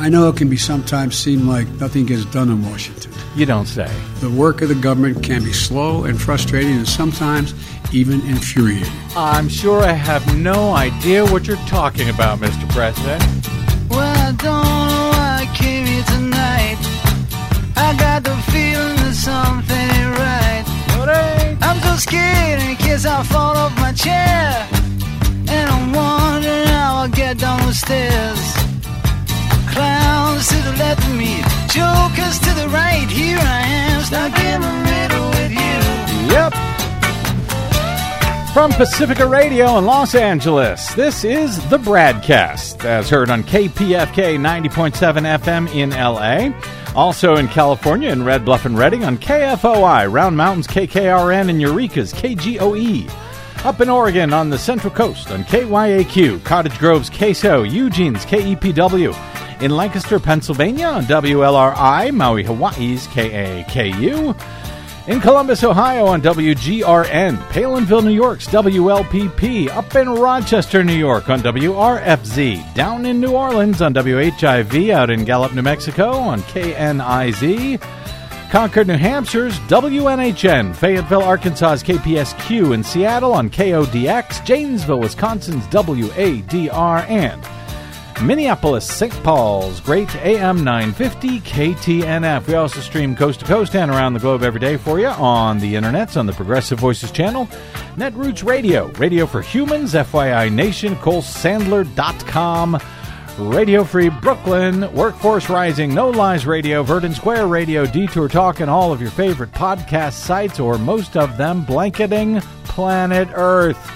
I know it can be sometimes seem like nothing gets done in Washington. You don't say. The work of the government can be slow and frustrating and sometimes even infuriating. I'm sure I have no idea what you're talking about, Mr. President. Well, I don't know why I came here tonight. I got the feeling that something ain't right. I'm so scared in case I fall off my chair. And I'm wondering how I'll get down the stairs. Clowns to the left of me, jokers to the right. Here I am, stuck in the middle with you. Yep. From Pacifica Radio in Los Angeles, this is the Bradcast, as heard on KPFK 90.7 FM in LA. Also in California in Red Bluff and Redding on KFOI, Round Mountains KKRN, and Eureka's KGOE. Up in Oregon on the Central Coast on KYAQ, Cottage Grove's KSO, Eugene's KEPW. In Lancaster, Pennsylvania on WLRI, Maui, Hawaii's KAKU. In Columbus, Ohio on WGRN, Palinville, New York's WLPP, up in Rochester, New York on WRFZ, down in New Orleans on WHIV, out in Gallup, New Mexico on KNIZ, Concord, New Hampshire's WNHN, Fayetteville, Arkansas's KPSQ, in Seattle on KODX, Janesville, Wisconsin's WADR, and Minneapolis, St. Paul's, Great AM 950 KTNF. We also stream coast to coast and around the globe every day for you on the internets, on the Progressive Voices channel, Netroots Radio, Radio for Humans, FYI Nation, ColeSandler.com, Radio Free Brooklyn, Workforce Rising, No Lies Radio, Verdant Square Radio, Detour Talk, and all of your favorite podcast sites, or most of them blanketing planet Earth.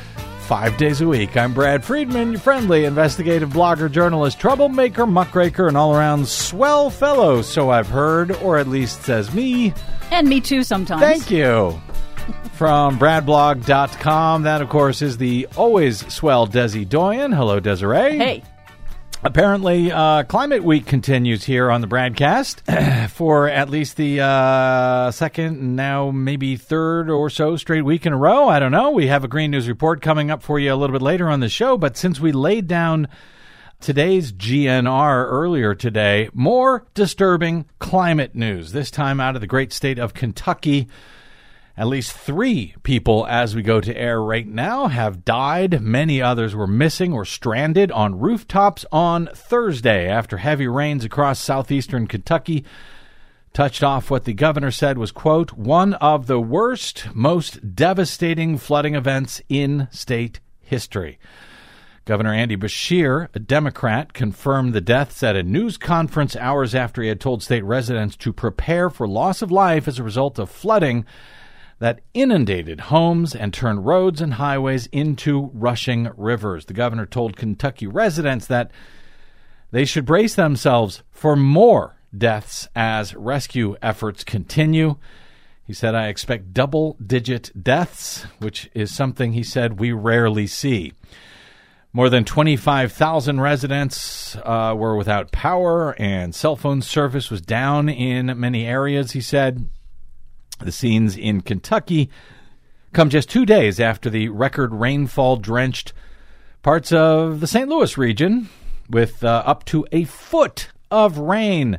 5 days a week. I'm Brad Friedman, your friendly investigative blogger, journalist, troublemaker, muckraker, and all-around swell fellow, so I've heard, or at least says me. And me too sometimes. Thank you. From bradblog.com, that, of course, is the always swell Desi Doyen. Hello, Desiree. Hey. Apparently, Climate Week continues here on the Bradcast for at least the second, now maybe third or so straight week in a row. I don't know. We have a Green News Report coming up for you a little bit later on the show. But since we laid down today's GNR earlier today, more disturbing climate news, this time out of the great state of Kentucky. At least 3 people, as we go to air right now, have died. Many others were missing or stranded on rooftops on Thursday after heavy rains across southeastern Kentucky touched off what the governor said was, quote, one of the worst, most devastating flooding events in state history. Governor Andy Beshear, a Democrat, confirmed the deaths at a news conference hours after he had told state residents to prepare for loss of life as a result of flooding that inundated homes and turned roads and highways into rushing rivers. The governor told Kentucky residents that they should brace themselves for more deaths as rescue efforts continue. He said, I expect double-digit deaths, which is something, he said, we rarely see. More than 25,000 residents were without power, and cell phone service was down in many areas, he said. The scenes in Kentucky come just 2 days after the record rainfall drenched parts of the St. Louis region with up to a foot of rain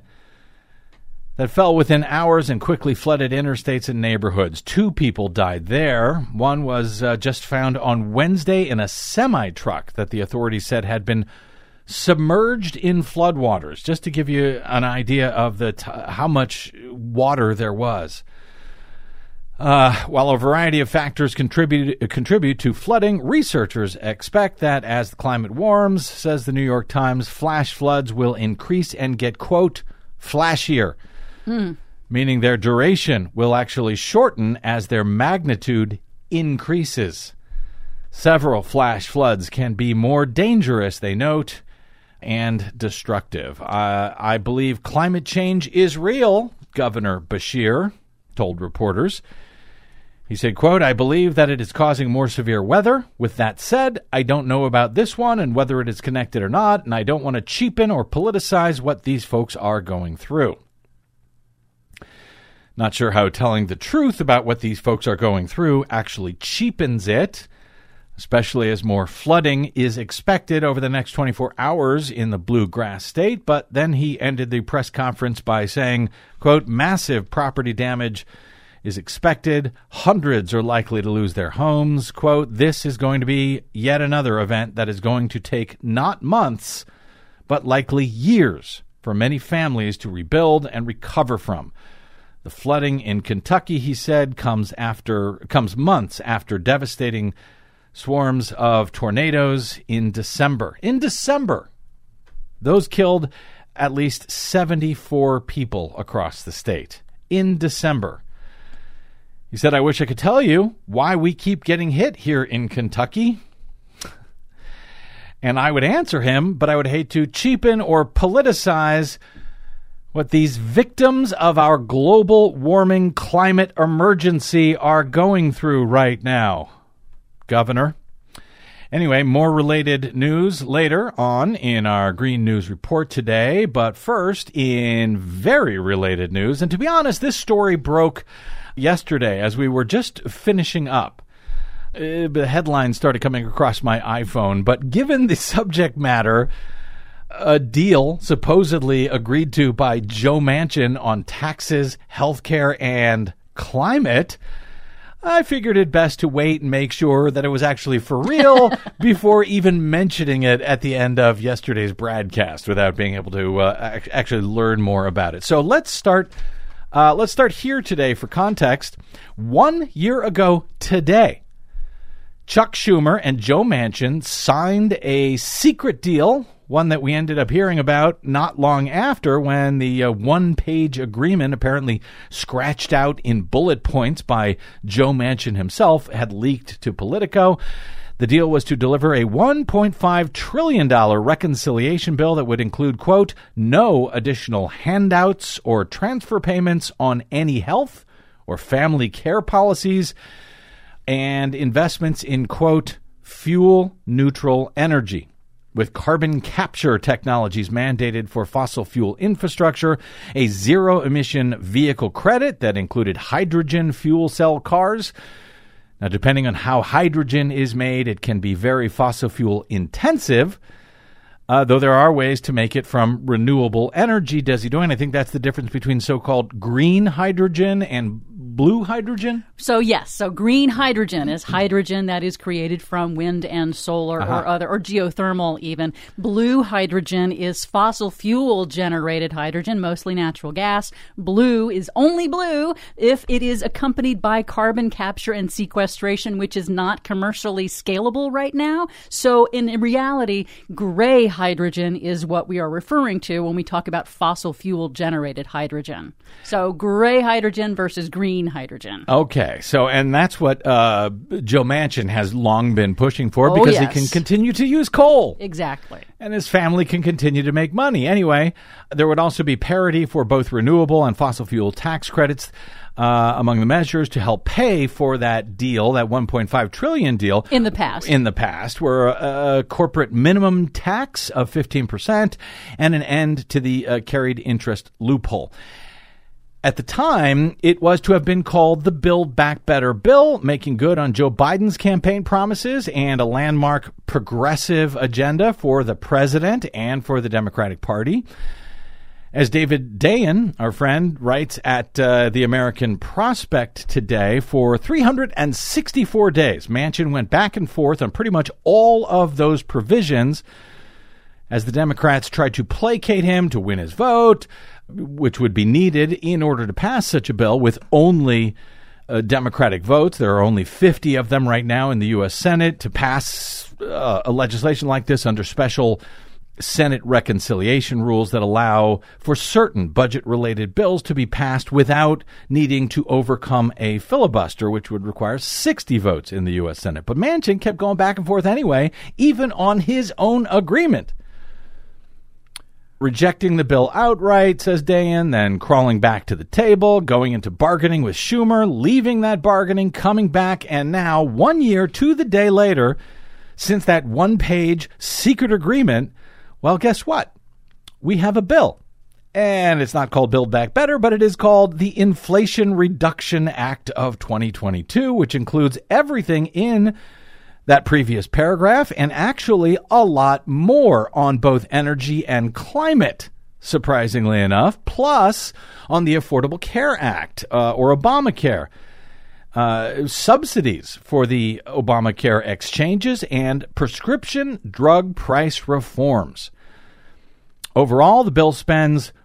that fell within hours and quickly flooded interstates and neighborhoods. 2 people died there. One was just found on Wednesday in a semi-truck that the authorities said had been submerged in floodwaters, just to give you an idea of how much water there was. While a variety of factors contribute to flooding, researchers expect that as the climate warms, says the New York Times, flash floods will increase and get, quote, flashier, meaning their duration will actually shorten as their magnitude increases. Several flash floods can be more dangerous, they note, and destructive. I believe climate change is real, Governor Beshear told reporters. He said, quote, I believe that it is causing more severe weather. With that said, I don't know about this one and whether it is connected or not, and I don't want to cheapen or politicize what these folks are going through. Not sure how telling the truth about what these folks are going through actually cheapens it. especially as more flooding is expected over the next 24 hours in the bluegrass state. But then he ended the press conference by saying, quote, massive property damage is expected. Hundreds are likely to lose their homes. Quote, this is going to be yet another event that is going to take not months, but likely years for many families to rebuild and recover from. The flooding in Kentucky, he said, comes months after devastating swarms of tornadoes in December. In December, those killed at least 74 people across the state. In December. He said, I wish I could tell you why we keep getting hit here in Kentucky. And I would answer him, but I would hate to cheapen or politicize what these victims of our global warming climate emergency are going through right now, Governor. Anyway, more related news later on in our Green News Report today. But first, in very related news, and to be honest, this story broke yesterday as we were just finishing up. The headlines started coming across my iPhone, but given the subject matter, a deal supposedly agreed to by Joe Manchin on taxes, healthcare, and climate, I figured it best to wait and make sure that it was actually for real before even mentioning it at the end of yesterday's broadcast without being able to actually learn more about it. So let's start here today for context. 1 year ago today, Chuck Schumer and Joe Manchin signed a secret deal, one that we ended up hearing about not long after when the one-page agreement, apparently scratched out in bullet points by Joe Manchin himself, had leaked to Politico. The deal was to deliver a $1.5 trillion reconciliation bill that would include, quote, no additional handouts or transfer payments on any health or family care policies, and investments in, quote, fuel-neutral energy, with carbon capture technologies mandated for fossil fuel infrastructure, a zero-emission vehicle credit that included hydrogen fuel cell cars. Now, depending on how hydrogen is made, it can be very fossil fuel intensive, though there are ways to make it from renewable energy. Desi Doyen, I think that's the difference between so-called green hydrogen and blue hydrogen? So yes, so green hydrogen is hydrogen that is created from wind and solar or geothermal even. Blue hydrogen is fossil fuel generated hydrogen, mostly natural gas. Blue is only blue if it is accompanied by carbon capture and sequestration, which is not commercially scalable right now. So in reality, gray hydrogen is what we are referring to when we talk about fossil fuel generated hydrogen. So gray hydrogen versus green hydrogen. Okay, so and that's what Joe Manchin has long been pushing for because he can continue to use coal. Exactly. And his family can continue to make money. Anyway, there would also be parity for both renewable and fossil fuel tax credits among the measures to help pay for that deal, that $1.5 trillion deal. In the past, were a corporate minimum tax of 15% and an end to the carried interest loophole. At the time, it was to have been called the Build Back Better bill, making good on Joe Biden's campaign promises and a landmark progressive agenda for the president and for the Democratic Party. As David Dayen, our friend, writes at the American Prospect today, for 364 days, Manchin went back and forth on pretty much all of those provisions as the Democrats tried to placate him to win his vote, which would be needed in order to pass such a bill with only Democratic votes. There are only 50 of them right now in the U.S. Senate to pass a legislation like this under special Senate reconciliation rules that allow for certain budget-related bills to be passed without needing to overcome a filibuster, which would require 60 votes in the U.S. Senate. But Manchin kept going back and forth anyway, even on his own agreement. Rejecting the bill outright, says Dayen, then crawling back to the table, going into bargaining with Schumer, leaving that bargaining, coming back, and now, 1 year to the day later, since that one-page secret agreement, well, guess what? We have a bill. And it's not called Build Back Better, but it is called the Inflation Reduction Act of 2022, which includes everything in that previous paragraph, and actually a lot more on both energy and climate, surprisingly enough, plus on the Affordable Care Act, or Obamacare, subsidies for the Obamacare exchanges, and prescription drug price reforms. Overall, the bill spends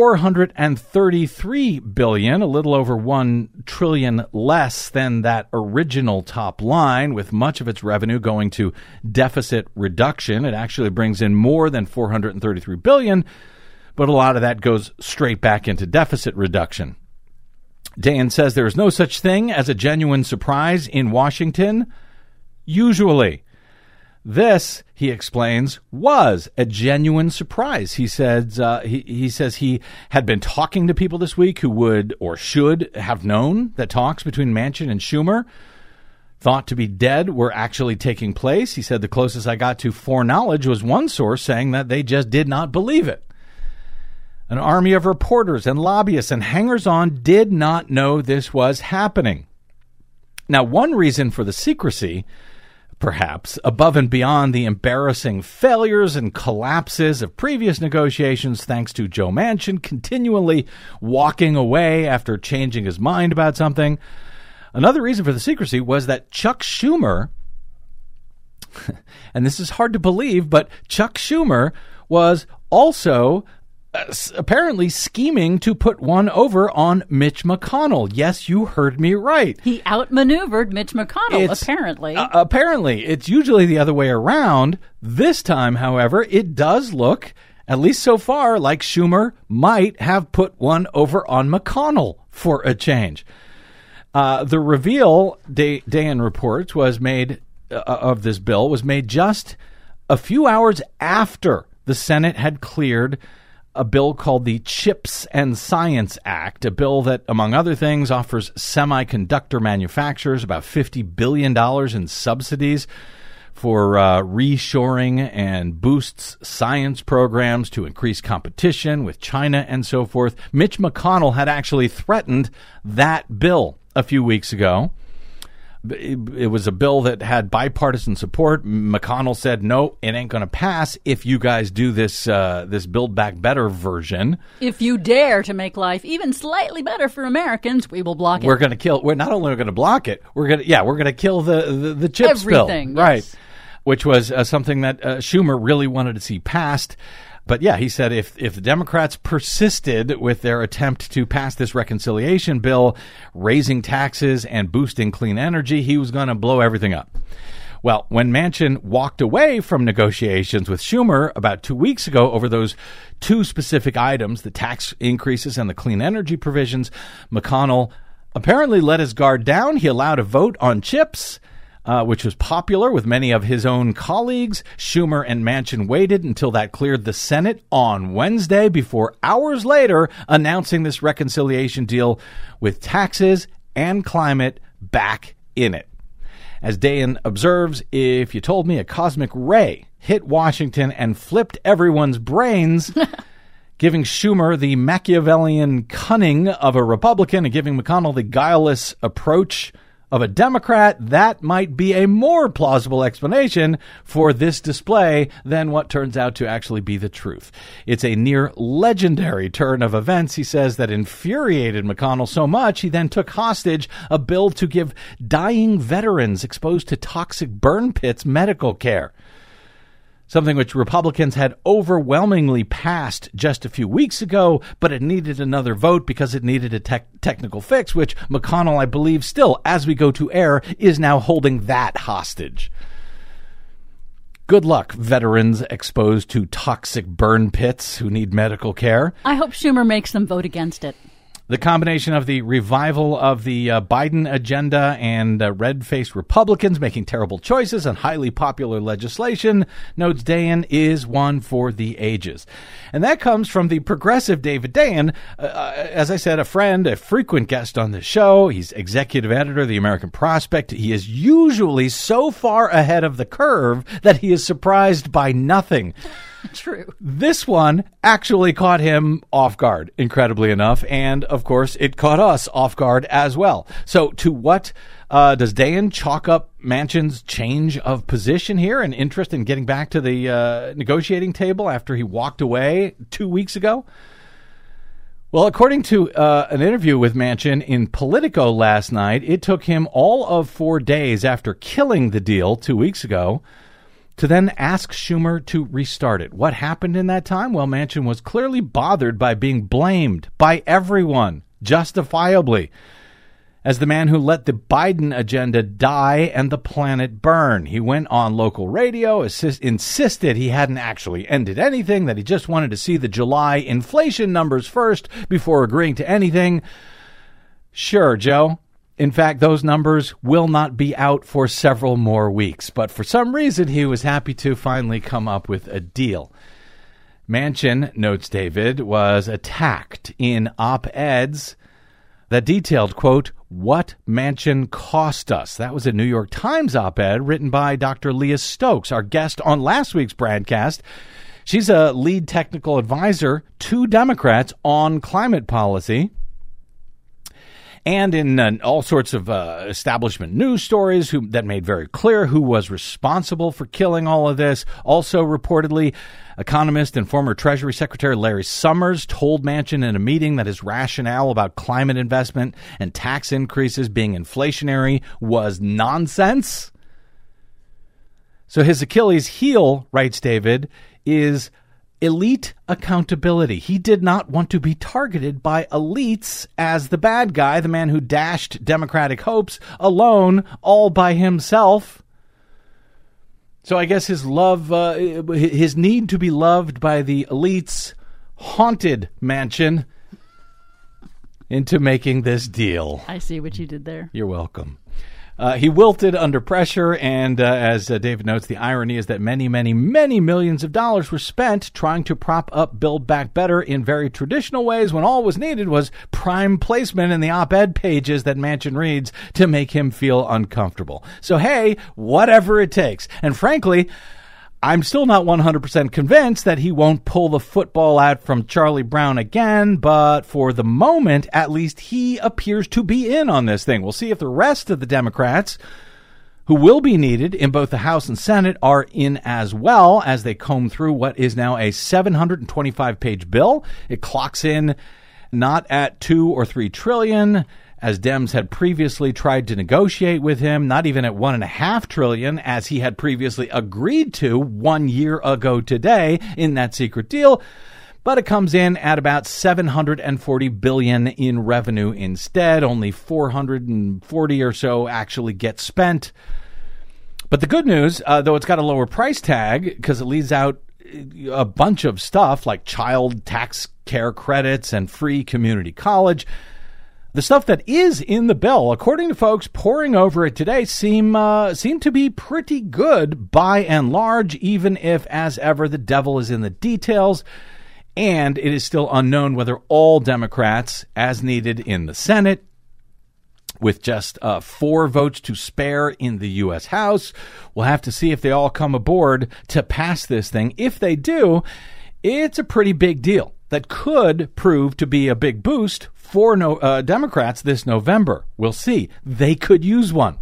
$433 billion, a little over $1 trillion less than that original top line, with much of its revenue going to deficit reduction. It actually brings in more than $433 billion, but a lot of that goes straight back into deficit reduction. Dayen says there is no such thing as a genuine surprise in Washington. Usually. This, he explains, was a genuine surprise. He says he had been talking to people this week who would or should have known that talks between Manchin and Schumer, thought to be dead, were actually taking place. He said the closest I got to foreknowledge was one source saying that they just did not believe it. An army of reporters and lobbyists and hangers-on did not know this was happening. Now, one reason for the secrecy, perhaps, above and beyond the embarrassing failures and collapses of previous negotiations, thanks to Joe Manchin continually walking away after changing his mind about something. Another reason for the secrecy was that Chuck Schumer, and this is hard to believe, but Chuck Schumer was also apparently scheming to put one over on Mitch McConnell. Yes, you heard me right. He outmaneuvered Mitch McConnell, apparently. Apparently. It's usually the other way around. This time, however, it does look, at least so far, like Schumer might have put one over on McConnell for a change. The reveal, Dayen reports, was made of this bill was made just a few hours after the Senate had cleared a bill called the CHIPS and Science Act, a bill that, among other things, offers semiconductor manufacturers about $50 billion in subsidies for reshoring and boosts science programs to increase competition with China and so forth. Mitch McConnell had actually threatened that bill a few weeks ago. It was a bill that had bipartisan support. McConnell said, no, it ain't going to pass if you guys do this Build Back Better version. If you dare to make life even slightly better for Americans, we will block it. We're not only going to block it, we're going to kill the CHIPS bill. Everything, right? Yes. Which was something that Schumer really wanted to see passed. But yeah, he said if the Democrats persisted with their attempt to pass this reconciliation bill, raising taxes and boosting clean energy, he was going to blow everything up. Well, when Manchin walked away from negotiations with Schumer about 2 weeks ago over those two specific items, the tax increases and the clean energy provisions, McConnell apparently let his guard down. He allowed a vote on CHIPS, which was popular with many of his own colleagues. Schumer and Manchin waited until that cleared the Senate on Wednesday before hours later announcing this reconciliation deal with taxes and climate back in it. As Dayen observes, if you told me a cosmic ray hit Washington and flipped everyone's brains, giving Schumer the Machiavellian cunning of a Republican and giving McConnell the guileless approach of a Democrat, that might be a more plausible explanation for this display than what turns out to actually be the truth. It's a near legendary turn of events, he says, that infuriated McConnell so much he then took hostage a bill to give dying veterans exposed to toxic burn pits medical care. Something which Republicans had overwhelmingly passed just a few weeks ago, but it needed another vote because it needed a technical fix, which McConnell, I believe, still, as we go to air, is now holding that hostage. Good luck, veterans exposed to toxic burn pits who need medical care. I hope Schumer makes them vote against it. The combination of the revival of the Biden agenda and red-faced Republicans making terrible choices on highly popular legislation, notes Dayen, is one for the ages. And that comes from the progressive David Dayen, as I said, a friend, a frequent guest on the show. He's executive editor of the American Prospect. He is usually so far ahead of the curve that he is surprised by nothing. True. This one actually caught him off guard, incredibly enough. And, of course, it caught us off guard as well. So to what does Dayen chalk up Manchin's change of position here and interest in getting back to the negotiating table after he walked away 2 weeks ago? Well, according to an interview with Manchin in Politico last night, it took him all of 4 days after killing the deal 2 weeks ago to then ask Schumer to restart it. What happened in that time? Well, Manchin was clearly bothered by being blamed by everyone, justifiably, as the man who let the Biden agenda die and the planet burn. He went on local radio, insisted he hadn't actually ended anything, that he just wanted to see the July inflation numbers first before agreeing to anything. Sure, Joe. In fact, those numbers will not be out for several more weeks. But for some reason, he was happy to finally come up with a deal. Manchin, notes David, was attacked in op-eds that detailed, quote, what Manchin cost us. That was a New York Times op-ed written by Dr. Leah Stokes, our guest on last week's broadcast. She's a lead technical advisor to Democrats on climate policy. And in all sorts of establishment news stories that made very clear who was responsible for killing all of this. Also, reportedly, economist and former Treasury Secretary Larry Summers told Manchin in a meeting that his rationale about climate investment and tax increases being inflationary was nonsense. So his Achilles heel, writes David, is elite accountability. He did not want to be targeted by elites as the bad guy, the man who dashed Democratic hopes alone, all by himself. So I guess his his need to be loved by the elites haunted Manchin into making this deal. I see what you did there. You're welcome. He wilted under pressure, and as David notes, the irony is that many, many, many millions of dollars were spent trying to prop up Build Back Better in very traditional ways when all was needed was prime placement in the op-ed pages that Manchin reads to make him feel uncomfortable. So, hey, whatever it takes. And frankly, I'm still not 100% convinced that he won't pull the football out from Charlie Brown again, but for the moment, at least he appears to be in on this thing. We'll see if the rest of the Democrats, who will be needed in both the House and Senate, are in as well as they comb through what is now a 725-page bill. It clocks in not at 2 or 3 trillion, as Dems had previously tried to negotiate with him, not even at $1.5 trillion, as he had previously agreed to 1 year ago today in that secret deal. But it comes in at about $740 billion in revenue instead. Only 440 or so actually get spent. But the good news, though it's got a lower price tag because it leaves out a bunch of stuff like child tax care credits and free community college, the stuff that is in the bill, according to folks poring over it today, seem to be pretty good by and large, even if, as ever, the devil is in the details. And it is still unknown whether all Democrats, as needed in the Senate, with just 4 votes to spare in the U.S. House, we'll have to see if they all come aboard to pass this thing. If they do, it's a pretty big deal that could prove to be a big boost for Democrats this November. We'll see. They could use one.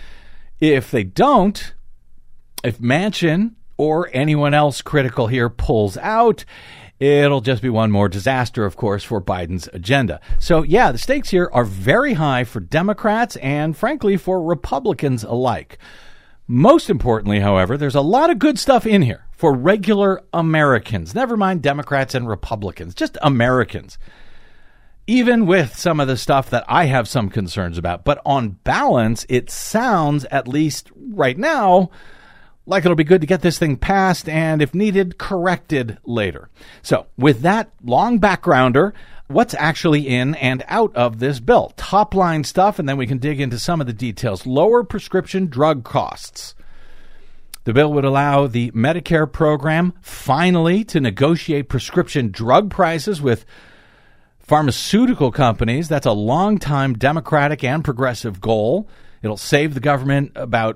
If they don't, if Manchin or anyone else critical here pulls out, it'll just be one more disaster, of course, for Biden's agenda. So, yeah, the stakes here are very high for Democrats and, frankly, for Republicans alike. Most importantly, however, there's a lot of good stuff in here for regular Americans. Never mind Democrats and Republicans, just Americans. Even with some of the stuff that I have some concerns about. But on balance, it sounds, at least right now, like it'll be good to get this thing passed and, if needed, corrected later. So, with that long backgrounder, what's actually in and out of this bill? Top line stuff, and then we can dig into some of the details. Lower prescription drug costs. The bill would allow the Medicare program finally to negotiate prescription drug prices with pharmaceutical companies. That's a long-time Democratic and progressive goal. It'll save the government about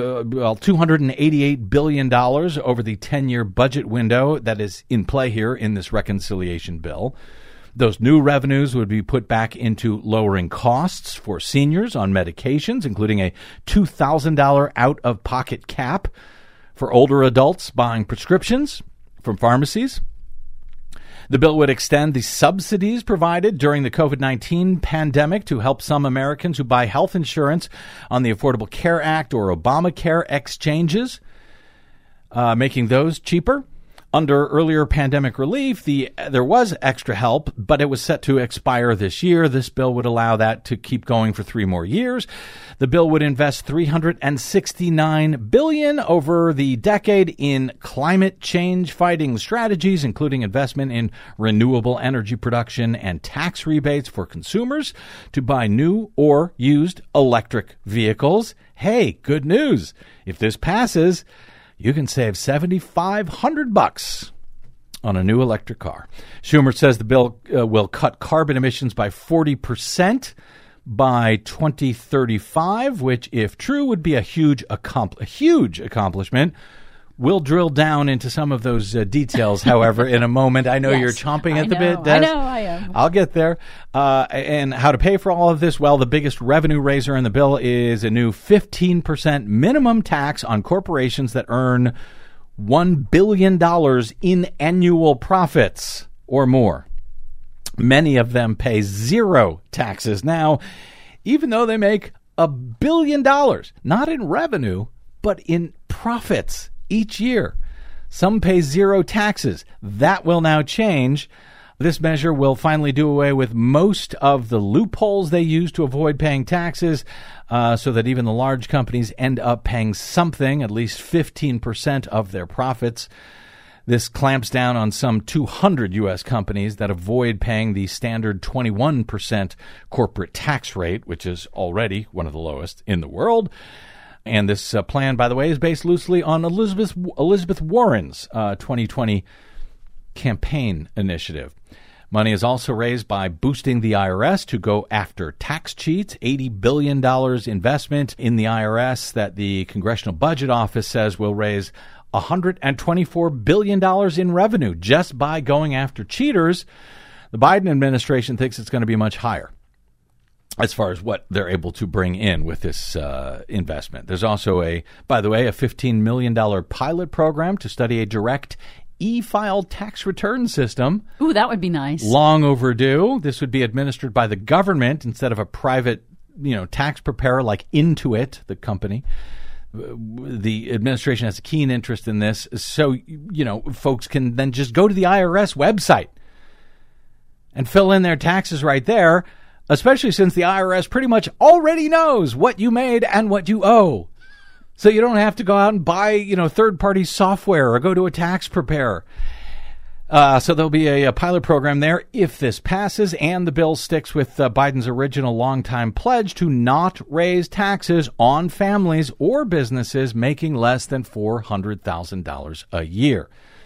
$288 billion over the 10-year budget window that is in play here in this reconciliation bill. Those new revenues would be put back into lowering costs for seniors on medications, including a $2,000 out-of-pocket cap for older adults buying prescriptions from pharmacies. The bill would extend the subsidies provided during the COVID-19 pandemic to help some Americans who buy health insurance on the Affordable Care Act or Obamacare exchanges, making those cheaper. Under earlier pandemic relief, there was extra help, but it was set to expire this year. This bill would allow that to keep going for 3 more years. The bill would invest $369 billion over the decade in climate change fighting strategies, including investment in renewable energy production and tax rebates for consumers to buy new or used electric vehicles. Hey, good news. If this passes, you can save $7,500 on a new electric car. Schumer says the bill will cut carbon emissions by 40% by 2035, which, if true, would be a huge accomplishment. We'll drill down into some of those details, however, in a moment. I know you're chomping at the bit, Des. I know, I am. I'll get there. And how to pay for all of this? Well, the biggest revenue raiser in the bill is a new 15% minimum tax on corporations that earn $1 billion in annual profits or more. Many of them pay zero taxes now, even though they make $1 billion, not in revenue, but in profits each year. Some pay zero taxes. That will now change. This measure will finally do away with most of the loopholes they use to avoid paying taxes, so that even the large companies end up paying something, at least 15% of their profits. This clamps down on some 200 U.S. companies that avoid paying the standard 21% corporate tax rate, which is already one of the lowest in the world. And this plan, by the way, is based loosely on Elizabeth Warren's 2020 campaign initiative. Money is also raised by boosting the IRS to go after tax cheats. $80 billion investment in the IRS that the Congressional Budget Office says will raise $124 billion in revenue just by going after cheaters. The Biden administration thinks it's going to be much higher as far as what they're able to bring in with this investment. There's also, by the way, a $15 million pilot program to study a direct e-file tax return system. Ooh, that would be nice. Long overdue. This would be administered by the government instead of a private, tax preparer like Intuit, the company. The administration has a keen interest in this, so, folks can then just go to the IRS website and fill in their taxes right there, especially since the IRS pretty much already knows what you made and what you owe. So you don't have to go out and buy, third-party software or go to a tax preparer. So there'll be a pilot program there if this passes, and the bill sticks with Biden's original longtime pledge to not raise taxes on families or businesses making less than $400,000 a year.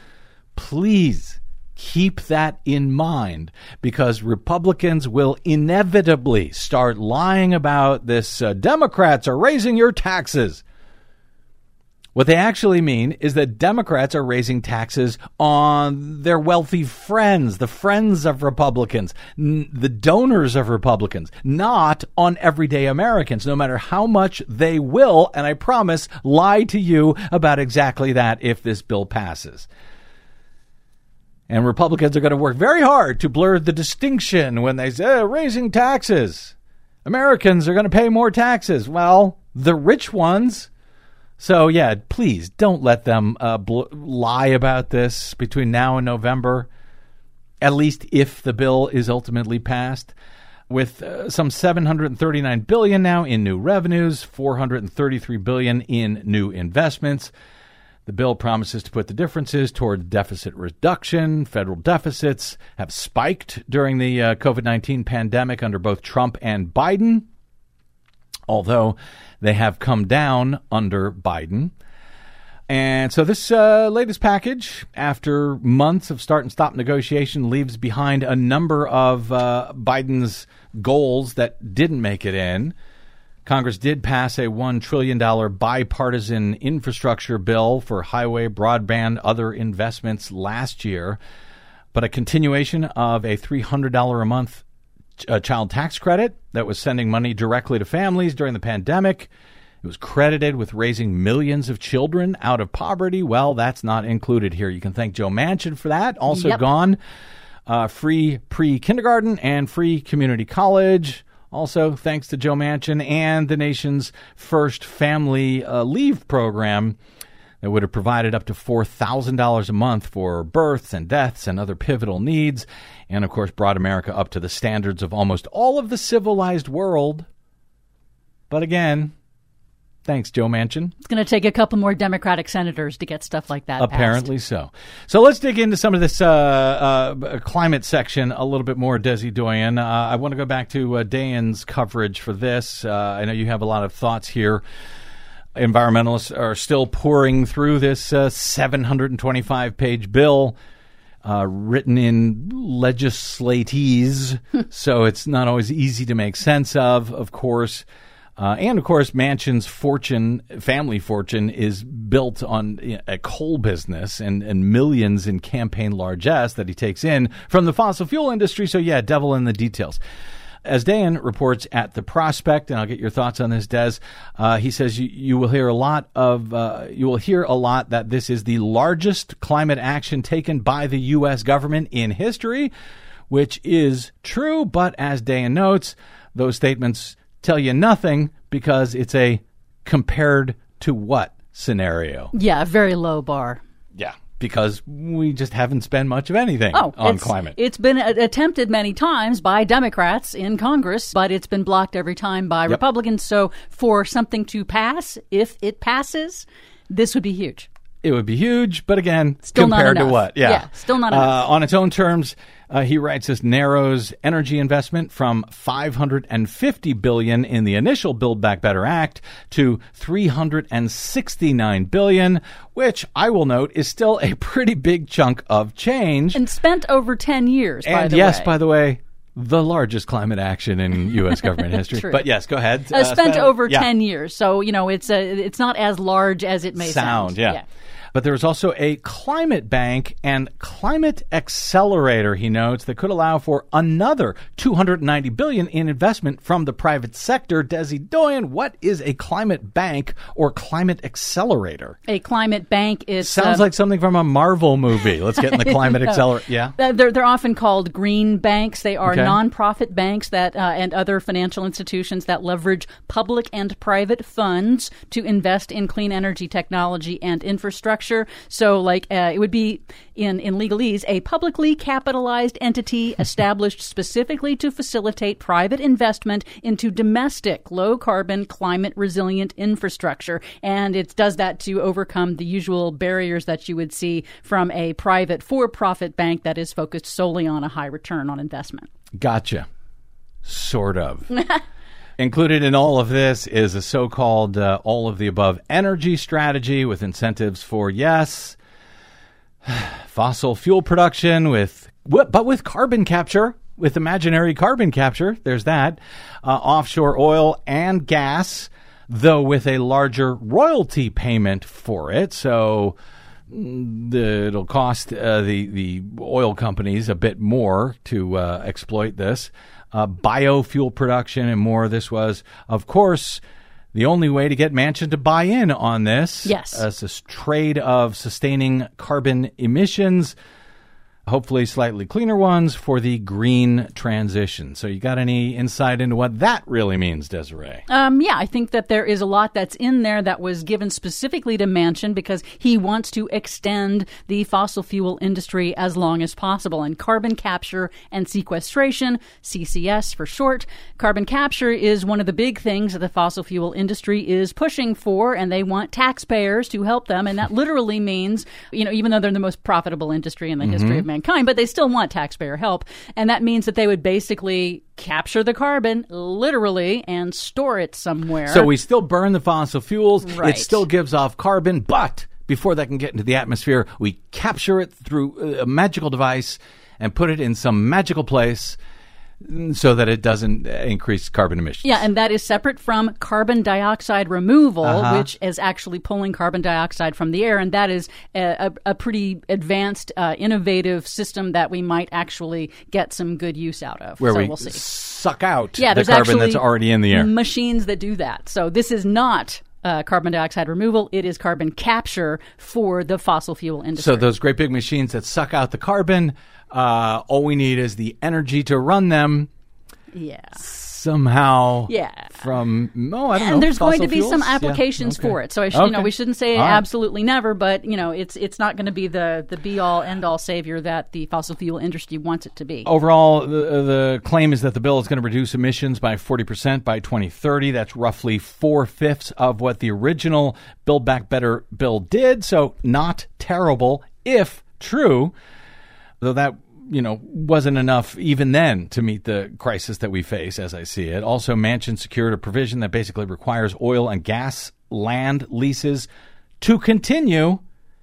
Please keep that in mind, because Republicans will inevitably start lying about this. Democrats are raising your taxes. What they actually mean is that Democrats are raising taxes on their wealthy friends, the friends of Republicans, the donors of Republicans, not on everyday Americans, no matter how much they will, and I promise, lie to you about exactly that if this bill passes. And Republicans are going to work very hard to blur the distinction when they say raising taxes. Americans are going to pay more taxes. Well, the rich ones. So, yeah, please don't let them lie about this between now and November, at least if the bill is ultimately passed. With some $739 billion now in new revenues, $433 billion in new investments. The bill promises to put the differences toward deficit reduction. Federal deficits have spiked during the COVID-19 pandemic under both Trump and Biden, although they have come down under Biden. And so this latest package, after months of start and stop negotiation, leaves behind a number of Biden's goals that didn't make it in. Congress did pass a $1 trillion bipartisan infrastructure bill for highway, broadband, other investments last year, but a continuation of a $300 a month child tax credit that was sending money directly to families during the pandemic. It was credited with raising millions of children out of poverty. Well, that's not included here. You can thank Joe Manchin for that. Also gone. Free pre-kindergarten and free community college. Also, thanks to Joe Manchin and the nation's first family leave program that would have provided up to $4,000 a month for births and deaths and other pivotal needs, and, of course, brought America up to the standards of almost all of the civilized world. But again, thanks, Joe Manchin. It's going to take a couple more Democratic senators to get stuff like that Apparently passed. So let's dig into some of this climate section a little bit more, Desi Doyen. I want to go back to Dayan's coverage for this. I know you have a lot of thoughts here. Environmentalists are still pouring through this 725-page bill written in legislatese, so it's not always easy to make sense of course. And, of course, Manchin's family fortune is built on a coal business and millions in campaign largesse that he takes in from the fossil fuel industry. So, yeah, devil in the details. As Dayan reports at The Prospect, and I'll get your thoughts on this, Des, he says you will hear a lot that this is the largest climate action taken by the U.S. government in history, which is true. But as Dayan notes, those statements tell you nothing because it's a compared to what scenario? Yeah, a very low bar. Yeah, because we just haven't spent much of anything on climate. It's been attempted many times by Democrats in Congress, but it's been blocked every time by Republicans. So for something to pass, if it passes, this would be huge. It would be huge, but again, still compared not enough. to what? Yeah, still not enough. On its own terms, he writes this narrows energy investment from $550 billion in the initial Build Back Better Act to $369 billion, which I will note is still a pretty big chunk of change. And spent over 10 years, by the way. Yes, by the way, the largest climate action in U.S. government history. True. But yes, go ahead. Spent over 10 years. So, it's not as large as it may sound. Yeah. But there is also a climate bank and climate accelerator, he notes, that could allow for another $290 billion in investment from the private sector. Desi Doyen, what is a climate bank or climate accelerator? A climate bank is... Sounds like something from a Marvel movie. Let's get in the climate accelerator. Yeah. They're often called green banks. They are nonprofit banks that and other financial institutions that leverage public and private funds to invest in clean energy technology and infrastructure. So, it would be, in legalese, a publicly capitalized entity established specifically to facilitate private investment into domestic, low-carbon, climate-resilient infrastructure. And it does that to overcome the usual barriers that you would see from a private for-profit bank that is focused solely on a high return on investment. Gotcha. Sort of. Included in all of this is a so-called all-of-the-above energy strategy with incentives for, yes, fossil fuel production but with carbon capture, with imaginary carbon capture. There's that. Offshore oil and gas, though with a larger royalty payment for it. So it'll cost the oil companies a bit more to exploit this. Biofuel production and more. This was, of course, the only way to get Manchin to buy in on this. Yes. It's this trade of sustaining carbon emissions, hopefully slightly cleaner ones, for the green transition. So you got any insight into what that really means, Desiree? Yeah, I think that there is a lot that's in there that was given specifically to Manchin because he wants to extend the fossil fuel industry as long as possible. And carbon capture and sequestration, CCS for short, carbon capture is one of the big things that the fossil fuel industry is pushing for, and they want taxpayers to help them. And that literally means, even though they're the most profitable industry in the history of mankind, but they still want taxpayer help. And that means that they would basically capture the carbon, literally, and store it somewhere. So we still burn the fossil fuels. Right. It still gives off carbon, but before that can get into the atmosphere, we capture it through a magical device and put it in some magical place so that it doesn't increase carbon emissions. Yeah, and that is separate from carbon dioxide removal, which is actually pulling carbon dioxide from the air, and that is a pretty advanced, innovative system that we might actually get some good use out of. Where we'll see. Suck out the there's carbon that's already in the air. Machines that do that. So this is not carbon dioxide removal. It is carbon capture for the fossil fuel industry. So those great big machines that suck out the carbon, all we need is the energy to run them. Yeah. Somehow. Yeah. From, I don't know. And there's going to be fuels? some applications for it. So we shouldn't say absolutely never, but it's not going to be the be all end all savior that the fossil fuel industry wants it to be. Overall, the claim is that the bill is going to reduce emissions by 40% by 2030. That's roughly 4/5 of what the original Build Back Better bill did. So not terrible, if true, though that wasn't enough even then to meet the crisis that we face, as I see it. Also, Manchin secured a provision that basically requires oil and gas land leases to continue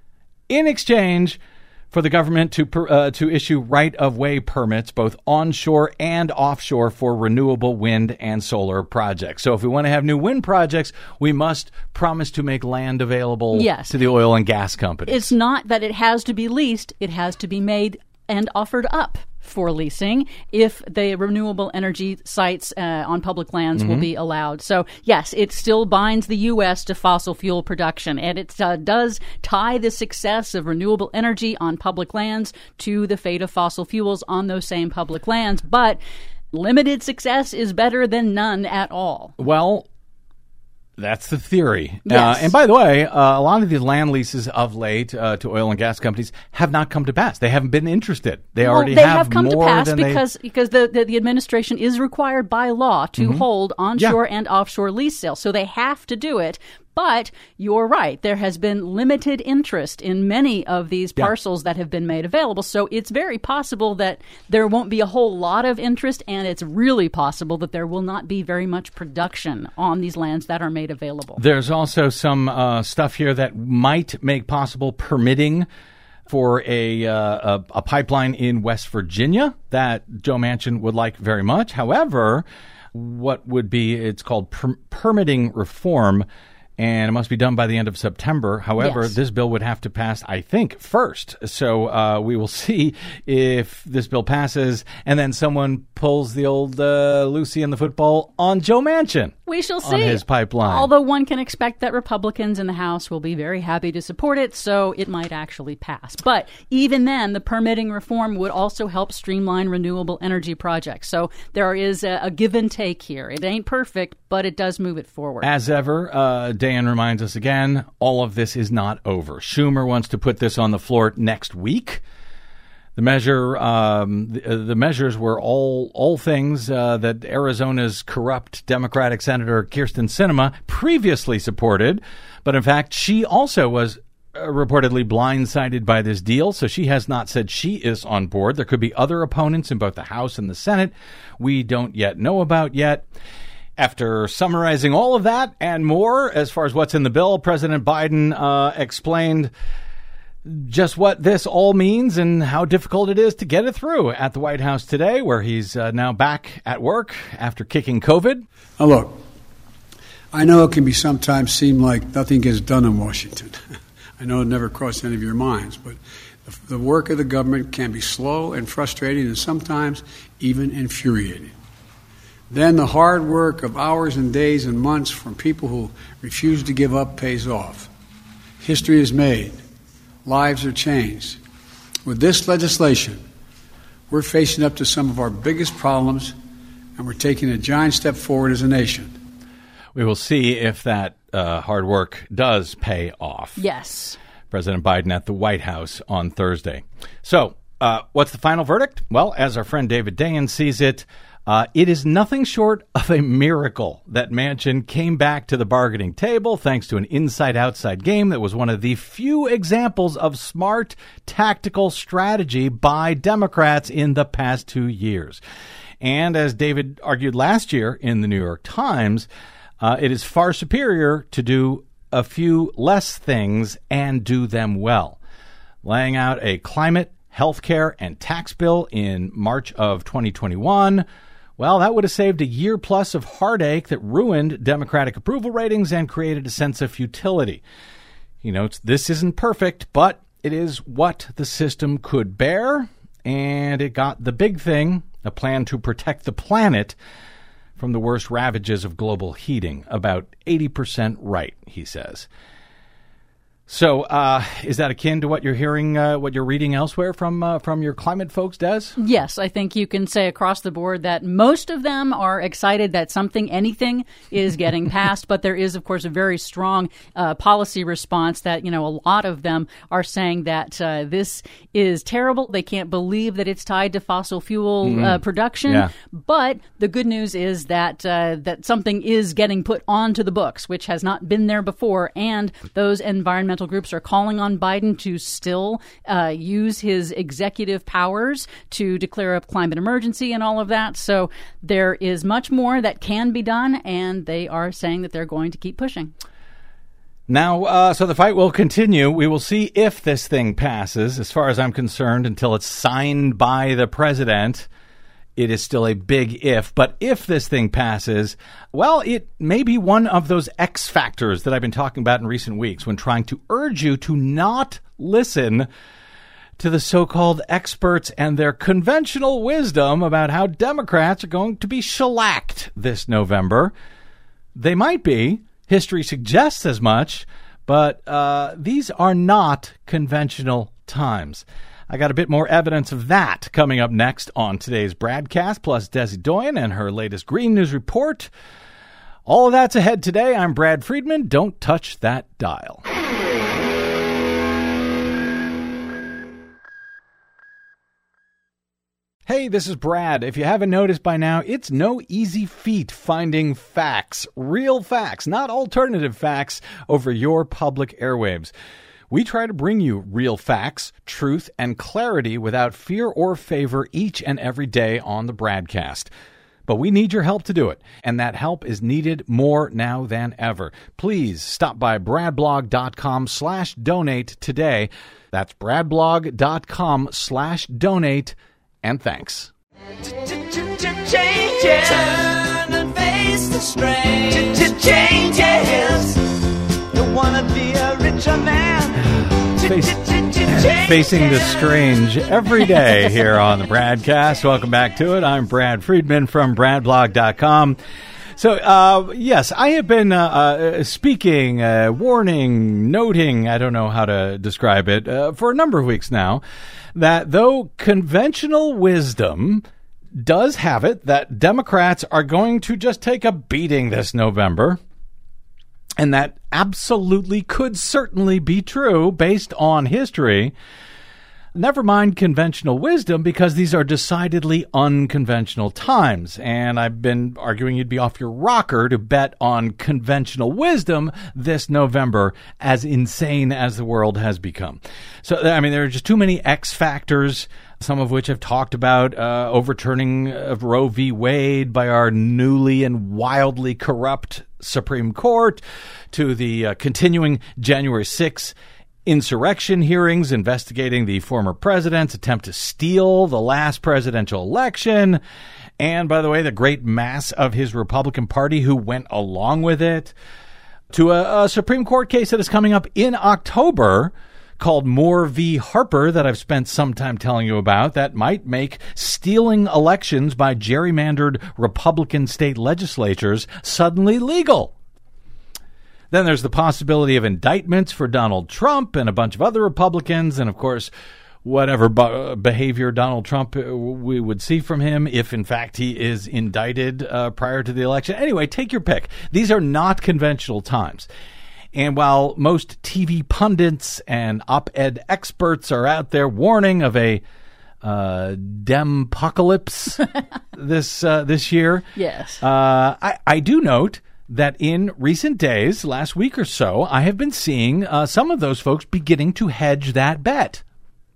in exchange for the government to issue right-of-way permits, both onshore and offshore, for renewable wind and solar projects. So if we want to have new wind projects, we must promise to make land available to the oil and gas companies. It's not that it has to be leased. It has to be made and offered up for leasing if the renewable energy sites on public lands will be allowed. So, yes, it still binds the U.S. to fossil fuel production, and it does tie the success of renewable energy on public lands to the fate of fossil fuels on those same public lands. But limited success is better than none at all. Well, that's the theory. Yes. And by the way, a lot of the land leases of late to oil and gas companies have not come to pass. They haven't been interested. They have come more to pass than because the administration is required by law to hold onshore and offshore lease sales. So they have to do it. But you're right. There has been limited interest in many of these parcels that have been made available. So it's very possible that there won't be a whole lot of interest, and it's really possible that there will not be very much production on these lands that are made available. There's also some stuff here that might make possible permitting for a pipeline in West Virginia that Joe Manchin would like very much. However, it's called permitting reform, and it must be done by the end of September. However, this bill would have to pass, I think, first. So we will see if this bill passes, and then someone pulls the old Lucy in the football on Joe Manchin. We shall see. On his pipeline. Although one can expect that Republicans in the House will be very happy to support it, so it might actually pass. But even then, the permitting reform would also help streamline renewable energy projects. So there is a give and take here. It ain't perfect, but it does move it forward. As ever, Dan reminds us again, all of this is not over. Schumer wants to put this on the floor next week. The measures were all things that Arizona's corrupt Democratic Senator Kyrsten Sinema previously supported. But in fact, she also was reportedly blindsided by this deal, so she has not said she is on board. There could be other opponents in both the House and the Senate we don't yet know about yet. After summarizing all of that and more as far as what's in the bill, President Biden explained just what this all means and how difficult it is to get it through at the White House today, where he's now back at work after kicking COVID. Now, look, I know it can sometimes seem like nothing gets done in Washington. I know it never crossed any of your minds, but the work of the government can be slow and frustrating and sometimes even infuriating. Then the hard work of hours and days and months from people who refuse to give up pays off. History is made. Lives are changed. With this legislation, we're facing up to some of our biggest problems, and we're taking a giant step forward as a nation. We will see if that hard work does pay off. Yes. President Biden at the White House on Thursday. So, what's the final verdict? Well, as our friend David Dayen sees it, it is nothing short of a miracle that Manchin came back to the bargaining table thanks to an inside-outside game that was one of the few examples of smart tactical strategy by Democrats in the past 2 years. And as David argued last year in the New York Times, it is far superior to do a few less things and do them well. Laying out a climate, healthcare, and tax bill in March of 2021. Well, that would have saved a year plus of heartache that ruined Democratic approval ratings and created a sense of futility. He notes this isn't perfect, but it is what the system could bear, and it got the big thing, a plan to protect the planet from the worst ravages of global heating. About 80% right, he says. So is that akin to what you're hearing, what you're reading elsewhere from your climate folks, Des? Yes, I think you can say across the board that most of them are excited that anything is getting passed. But there is, of course, a very strong policy response that, a lot of them are saying that this is terrible. They can't believe that it's tied to fossil fuel production. Yeah. But the good news is that something is getting put onto the books, which has not been there before. And those environmental groups are calling on Biden to still use his executive powers to declare a climate emergency and all of that. So there is much more that can be done, and they are saying that they're going to keep pushing. Now, so the fight will continue. We will see if this thing passes. As far as I'm concerned, until it's signed by the president, it is still a big if. But if this thing passes, well, it may be one of those X factors that I've been talking about in recent weeks when trying to urge you to not listen to the so-called experts and their conventional wisdom about how Democrats are going to be shellacked this November. They might be. History suggests as much. But these are not conventional times. I got a bit more evidence of that coming up next on today's Bradcast, plus Desi Doyen and her latest Green News report. All of that's ahead today. I'm Brad Friedman. Don't touch that dial. Hey, this is Brad. If you haven't noticed by now, it's no easy feat finding facts, real facts, not alternative facts, over your public airwaves. We try to bring you real facts, truth, and clarity without fear or favor each and every day on the Bradcast. But we need your help to do it, and that help is needed more now than ever. Please stop by bradblog.com/donate today. That's bradblog.com/donate, and thanks. Changes. Turn and face the strain. Changes. You wanna be a richer man. Facing the strange every day here on the Bradcast. Welcome back to it. I'm Brad Friedman from bradblog.com. So, yes, I have been speaking, warning, noting, I don't know how to describe it, for a number of weeks now, that though conventional wisdom does have it that Democrats are going to just take a beating this November, and that absolutely could certainly be true based on history. Never mind conventional wisdom, because these are decidedly unconventional times. And I've been arguing you'd be off your rocker to bet on conventional wisdom this November, as insane as the world has become. So, I mean, there are just too many X factors, some of which I've talked about, overturning of Roe v. Wade by our newly and wildly corrupt Supreme Court, to the continuing January 6th insurrection hearings investigating the former president's attempt to steal the last presidential election, and, by the way, the great mass of his Republican Party who went along with it, to a Supreme Court case that is coming up in October called Moore v. Harper that I've spent some time telling you about, that might make stealing elections by gerrymandered Republican state legislatures suddenly legal. Then there's the possibility of indictments for Donald Trump and a bunch of other Republicans, and, of course, whatever behavior Donald Trump we would see from him if, in fact, he is indicted prior to the election. Anyway, take your pick. These are not conventional times. And while most TV pundits and op-ed experts are out there warning of a Dem-pocalypse this year, yes, I do note that in recent days, last week or so, I have been seeing some of those folks beginning to hedge that bet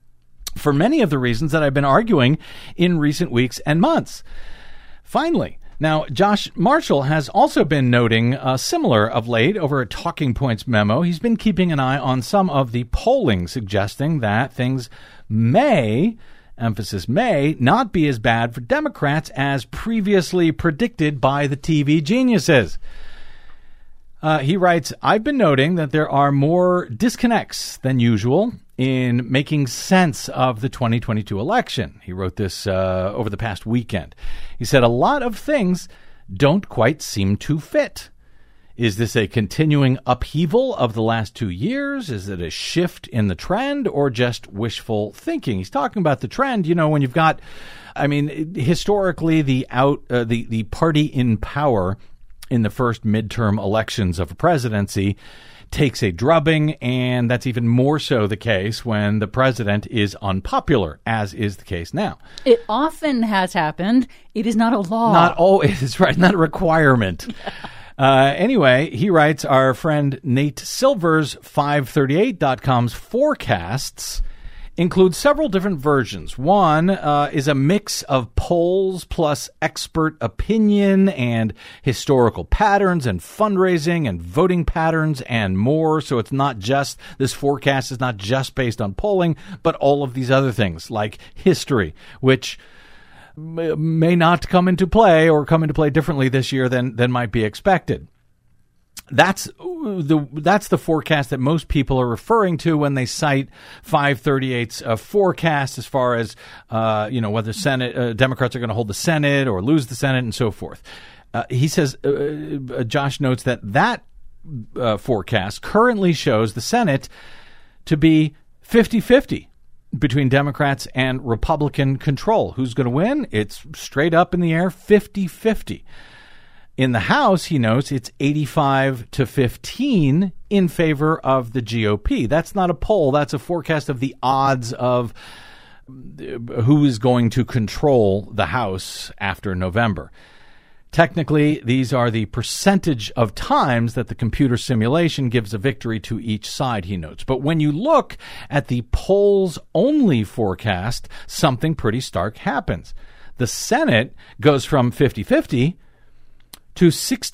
for many of the reasons that I've been arguing in recent weeks and months. Finally, Now, Josh Marshall has also been noting similar of late over a Talking Points memo. He's been keeping an eye on some of the polling suggesting that things may, emphasis may, not be as bad for Democrats as previously predicted by the TV geniuses. He writes, I've been noting that there are more disconnects than usual in making sense of the 2022 election. He wrote this over the past weekend. He said, a lot of things don't quite seem to fit. Is this a continuing upheaval of the last 2 years? Is it a shift in the trend or just wishful thinking? He's talking about the trend, when you've got, historically the party in power in the first midterm elections of a presidency takes a drubbing, and that's even more so the case when the president is unpopular, as is the case now. It often has happened. It is not a law. Not always, right, not a requirement. Anyway, he writes, our friend Nate Silver's 538.com's forecasts include several different versions. One is a mix of polls plus expert opinion and historical patterns and fundraising and voting patterns and more. So it's not just, this forecast is not just based on polling, but all of these other things like history, which may not come into play or come into play differently this year than might be expected. That's the forecast that most people are referring to when they cite 538's forecast as far as whether Senate Democrats are going to hold the Senate or lose the Senate and so forth. He says Josh notes that forecast currently shows the Senate to be 50-50 between Democrats and Republican control. Who's going to win? It's straight up in the air, 50-50. In the House, he notes, it's 85-15 in favor of the GOP. That's not a poll. That's a forecast of the odds of who is going to control the House after November. Technically, these are the percentage of times that the computer simulation gives a victory to each side, he notes. But when you look at the polls-only forecast, something pretty stark happens. The Senate goes from 50-50 to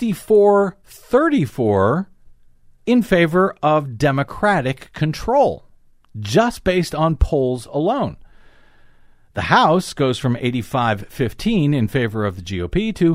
64-34 in favor of Democratic control, just based on polls alone. The House goes from 85-15 in favor of the GOP to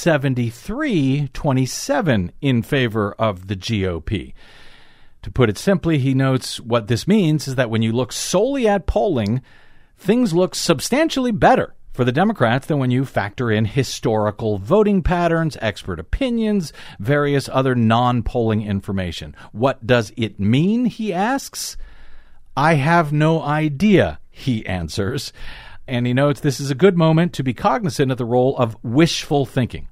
73-27 in favor of the GOP. To put it simply, he notes what this means is that when you look solely at polling, things look substantially better for the Democrats than when you factor in historical voting patterns, expert opinions, various other non-polling information. What does it mean, he asks? I have no idea, he answers. And he notes this is a good moment to be cognizant of the role of wishful thinking.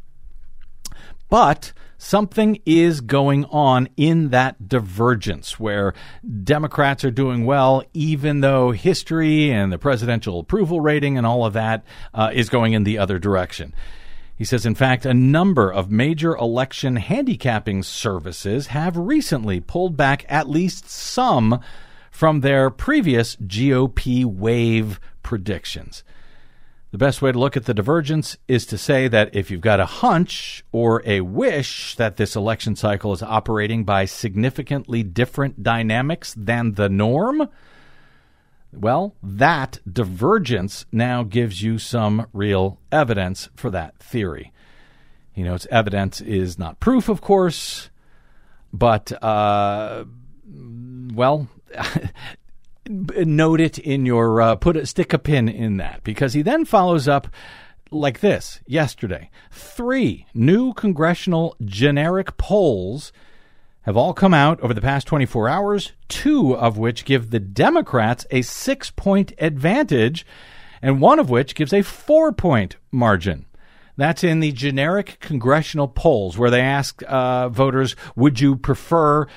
But something is going on in that divergence where Democrats are doing well, even though history and the presidential approval rating and all of that is going in the other direction. He says, in fact, a number of major election handicapping services have recently pulled back at least some from their previous GOP wave predictions. The best way to look at the divergence is to say that if you've got a hunch or a wish that this election cycle is operating by significantly different dynamics than the norm, well, that divergence now gives you some real evidence for that theory. You know, it's evidence is not proof, of course, but, note it in your, stick a pin in that, because he then follows up like this yesterday. 3 new congressional generic polls have all come out over the past 24 hours, 2 of which give the Democrats a 6-point advantage, and 1 of which gives a 4-point margin. That's in the generic congressional polls where they ask voters, would you prefer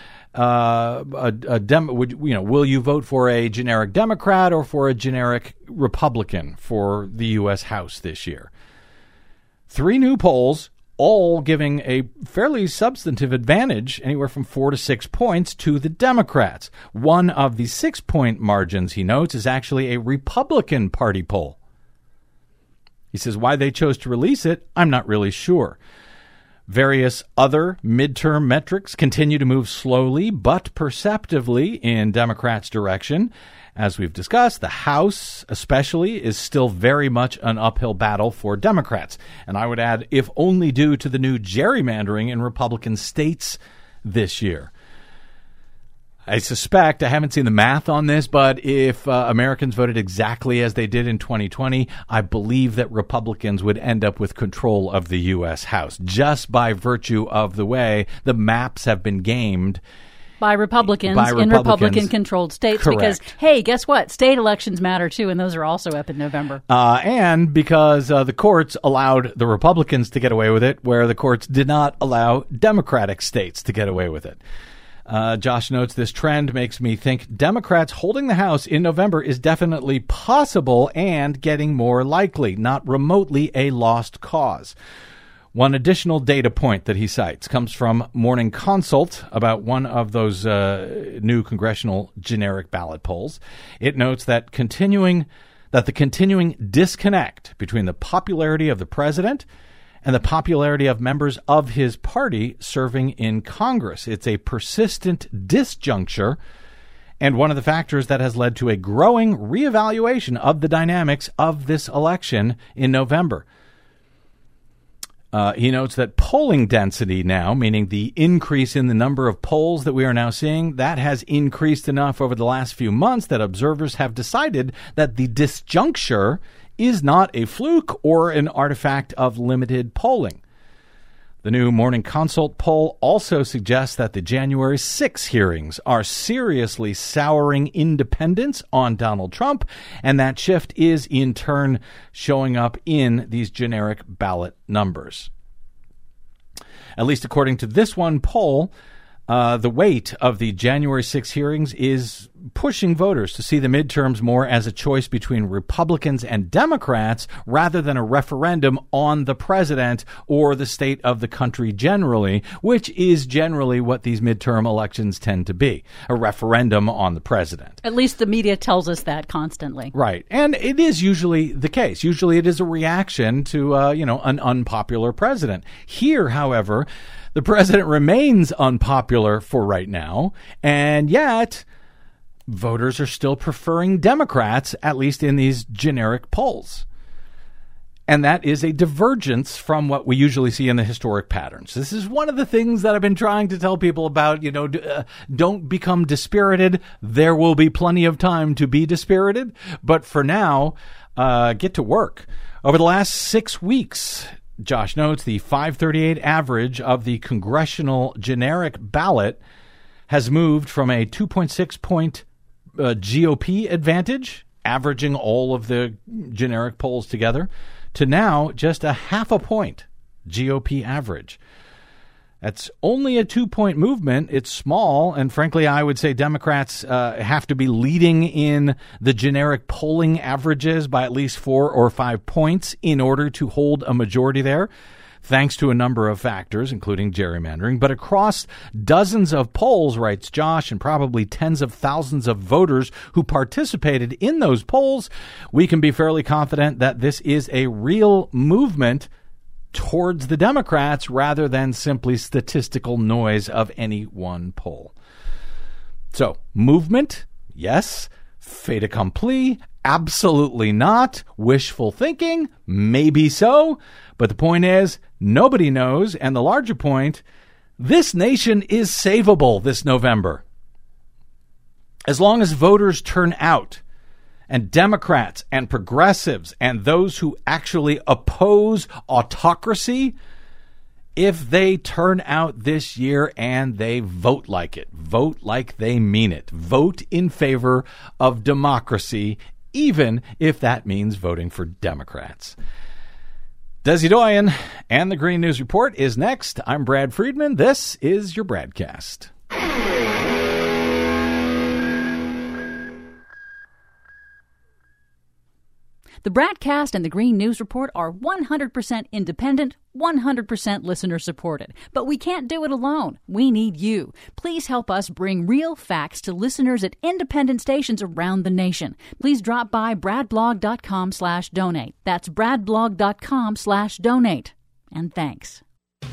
will you vote for a generic Democrat or for a generic Republican for the U.S. House this year? 3 new polls, all giving a fairly substantive advantage, anywhere from 4 to 6 points, to the Democrats. One of the 6-point margins, he notes, is actually a Republican Party poll. He says why they chose to release it, I'm not really sure. Various other midterm metrics continue to move slowly but perceptively in Democrats' direction. As we've discussed, the House especially is still very much an uphill battle for Democrats. And I would add, if only due to the new gerrymandering in Republican states this year. I suspect, I haven't seen the math on this, but if Americans voted exactly as they did in 2020, I believe that Republicans would end up with control of the U.S. House, just by virtue of the way the maps have been gamed by Republicans in Republican-controlled states. Correct. Because, hey, guess what? State elections matter, too, and those are also up in November. And because the courts allowed the Republicans to get away with it, where the courts did not allow Democratic states to get away with it. Josh notes this trend makes me think Democrats holding the House in November is definitely possible and getting more likely, not remotely a lost cause. One additional data point that he cites comes from Morning Consult about one of those new congressional generic ballot polls. It notes that the continuing disconnect between the popularity of the president and the popularity of members of his party serving in Congress. It's a persistent disjuncture and one of the factors that has led to a growing reevaluation of the dynamics of this election in November. He notes that polling density now, meaning the increase in the number of polls that we are now seeing, that has increased enough over the last few months that observers have decided that the disjuncture is not a fluke or an artifact of limited polling. The new Morning Consult poll also suggests that the January 6 hearings are seriously souring independence on Donald Trump, and that shift is in turn showing up in these generic ballot numbers. At least according to this one poll, the weight of the January 6 hearings is pushing voters to see the midterms more as a choice between Republicans and Democrats rather than a referendum on the president or the state of the country generally, which is generally what these midterm elections tend to be, a referendum on the president. At least the media tells us that constantly. Right. And it is usually the case. Usually it is a reaction to, an unpopular president. Here, however, the president remains unpopular for right now, and yet voters are still preferring Democrats, at least in these generic polls. And that is a divergence from what we usually see in the historic patterns. This is one of the things that I've been trying to tell people about, don't become dispirited. There will be plenty of time to be dispirited. But for now, get to work. Over the last 6 weeks, Josh notes the 538 average of the congressional generic ballot has moved from a 2.6 point GOP advantage, averaging all of the generic polls together, to now just a 0.5 point GOP average. That's only a 2-point movement. It's small, and frankly, I would say Democrats have to be leading in the generic polling averages by at least 4 or 5 points in order to hold a majority there, thanks to a number of factors, including gerrymandering. But across dozens of polls, writes Josh, and probably tens of thousands of voters who participated in those polls, we can be fairly confident that this is a real movement towards the Democrats rather than simply statistical noise of any one poll. So, movement, yes. Fait accompli, absolutely not. Wishful thinking, maybe so. But the point is, nobody knows. And the larger point, this nation is savable this November. As long as voters turn out, and Democrats and progressives and those who actually oppose autocracy, if they turn out this year and they vote like it, vote like they mean it, vote in favor of democracy, even if that means voting for Democrats. Desi Doyen and the Green News Report is next. I'm Brad Friedman. This is your Bradcast. The BradCast and the Green News Report are 100% independent, 100% listener-supported. But we can't do it alone. We need you. Please help us bring real facts to listeners at independent stations around the nation. Please drop by bradblog.com/donate. That's bradblog.com/donate. And thanks.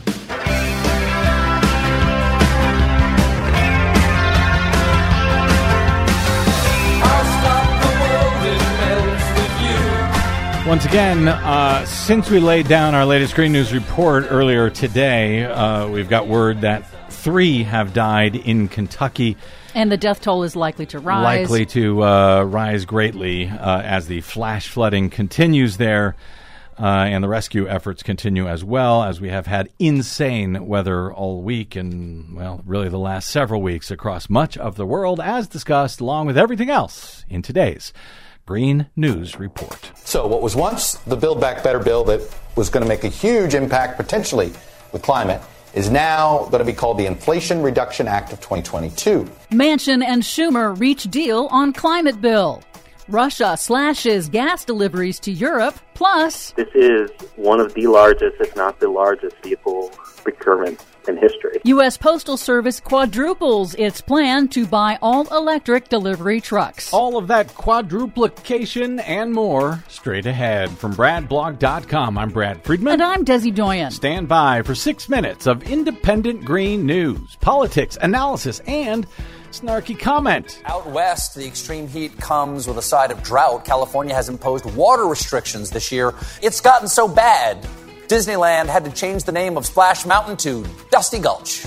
Once again, since we laid down our latest Green News Report earlier today, we've got word that 3 have died in Kentucky. And the death toll is likely to rise. Likely to rise greatly as the flash flooding continues there. And the rescue efforts continue as well, as we have had insane weather all week and, well, really the last several weeks across much of the world, as discussed, along with everything else in today's Green News Report. So what was once the Build Back Better bill that was going to make a huge impact potentially with climate is now going to be called the Inflation Reduction Act of 2022. Manchin and Schumer reach deal on climate bill. Russia slashes gas deliveries to Europe. Plus, this is one of the largest, if not the largest, vehicle procurement in history. U.S. Postal Service quadruples its plan to buy all-electric delivery trucks. All of that quadruplication and more straight ahead from BradBlog.com. I'm Brad Friedman. And I'm Desi Doyen. Stand by for 6 minutes of independent green news, politics, analysis, and snarky comment. Out west, the extreme heat comes with a side of drought. California has imposed water restrictions this year. It's gotten so bad, Disneyland had to change the name of Splash Mountain to Dusty Gulch.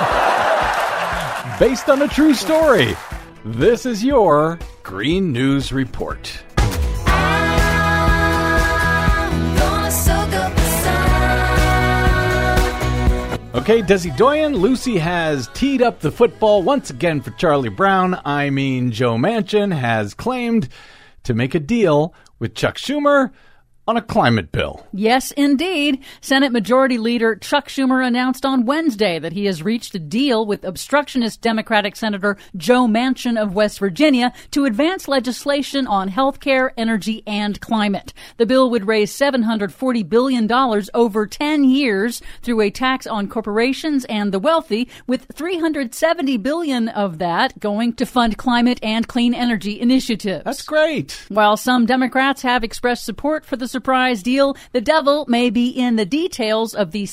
Based on a true story, this is your Green News Report. Okay, Desi Doyen, Lucy has teed up the football once again for Charlie Brown. Joe Manchin has claimed to make a deal with Chuck Schumer on a climate bill. Yes, indeed. Senate Majority Leader Chuck Schumer announced on Wednesday that he has reached a deal with obstructionist Democratic Senator Joe Manchin of West Virginia to advance legislation on health care, energy, and climate. The bill would raise $740 billion over 10 years through a tax on corporations and the wealthy, with $370 billion of that going to fund climate and clean energy initiatives. That's great. While some Democrats have expressed support for the surprise deal, the devil may be in the details of the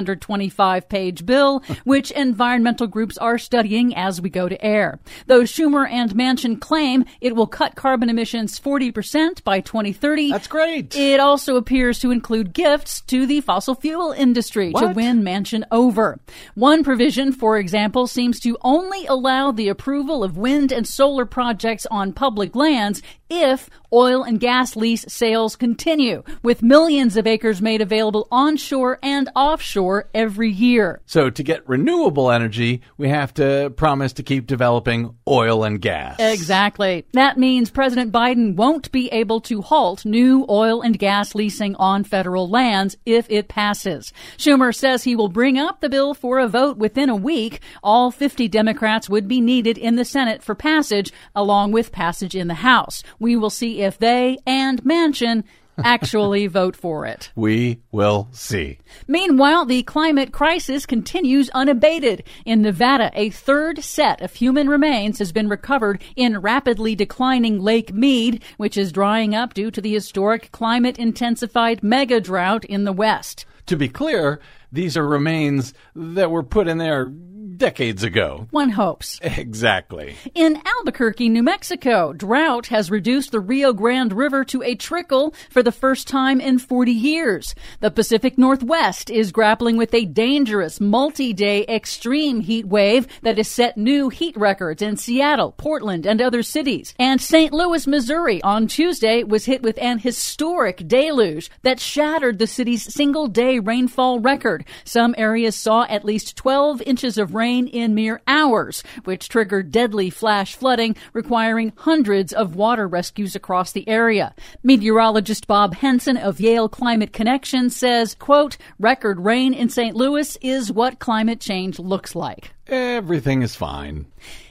725-page bill, which environmental groups are studying as we go to air. Though Schumer and Manchin claim it will cut carbon emissions 40% by 2030. That's great. It also appears to include gifts to the fossil fuel industry to win Manchin over. One provision, for example, seems to only allow the approval of wind and solar projects on public lands if oil and gas lease sales continue, with millions of acres made available onshore and offshore every year. So to get renewable energy, we have to promise to keep developing oil and gas. Exactly. That means President Biden won't be able to halt new oil and gas leasing on federal lands if it passes. Schumer says he will bring up the bill for a vote within a week. All 50 Democrats would be needed in the Senate for passage, along with passage in the House. We will see if they and Manchin actually vote for it. We will see. Meanwhile, the climate crisis continues unabated. In Nevada, a third set of human remains has been recovered in rapidly declining Lake Mead, which is drying up due to the historic climate-intensified mega drought in the West. To be clear, these are remains that were put in there decades ago. One hopes. Exactly. In Albuquerque, New Mexico, drought has reduced the Rio Grande River to a trickle for the first time in 40 years. The Pacific Northwest is grappling with a dangerous multi-day extreme heat wave that has set new heat records in Seattle, Portland, and other cities. And St. Louis, Missouri, on Tuesday was hit with an historic deluge that shattered the city's single-day rainfall record. Some areas saw at least 12 inches of rain in mere hours, which triggered deadly flash flooding, requiring hundreds of water rescues across the area. Meteorologist Bob Henson of Yale Climate Connection says, quote, record rain in St. Louis is what climate change looks like. Everything is fine.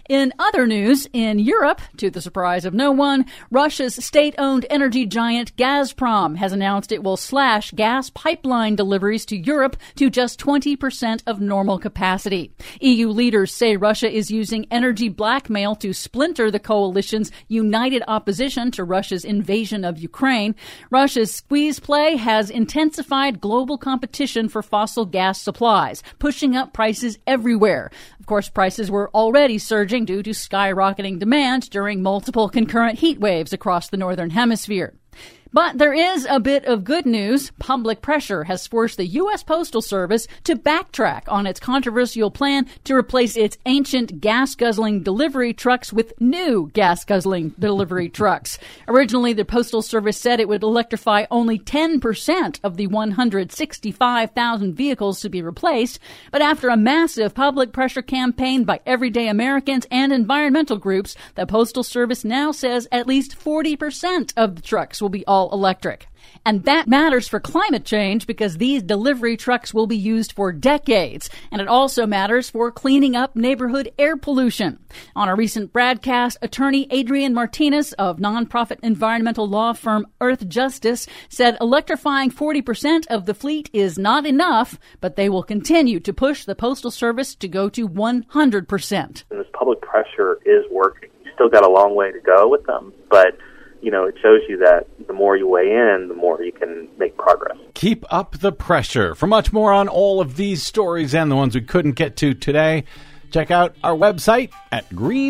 In other news, in Europe, to the surprise of no one, Russia's state-owned energy giant Gazprom has announced it will slash gas pipeline deliveries to Europe to just 20% of normal capacity. EU leaders say Russia is using energy blackmail to splinter the coalition's united opposition to Russia's invasion of Ukraine. Russia's squeeze play has intensified global competition for fossil gas supplies, pushing up prices everywhere. Of course, prices were already surging due to skyrocketing demand during multiple concurrent heat waves across the northern hemisphere. But there is a bit of good news. Public pressure has forced the U.S. Postal Service to backtrack on its controversial plan to replace its ancient gas-guzzling delivery trucks with new gas-guzzling delivery trucks. Originally, the Postal Service said it would electrify only 10% of the 165,000 vehicles to be replaced. But after a massive public pressure campaign by everyday Americans and environmental groups, the Postal Service now says at least 40% of the trucks will be all electric. And that matters for climate change because these delivery trucks will be used for decades. And it also matters for cleaning up neighborhood air pollution. On a recent broadcast, attorney Adrian Martinez of nonprofit environmental law firm Earth Justice said electrifying 40% of the fleet is not enough, but they will continue to push the Postal Service to go to 100%. And this public pressure is working. You still got a long way to go with them, but it shows you that the more you weigh in, the more you can make progress. Keep up the pressure. For much more on all of these stories and the ones we couldn't get to today, check out our website at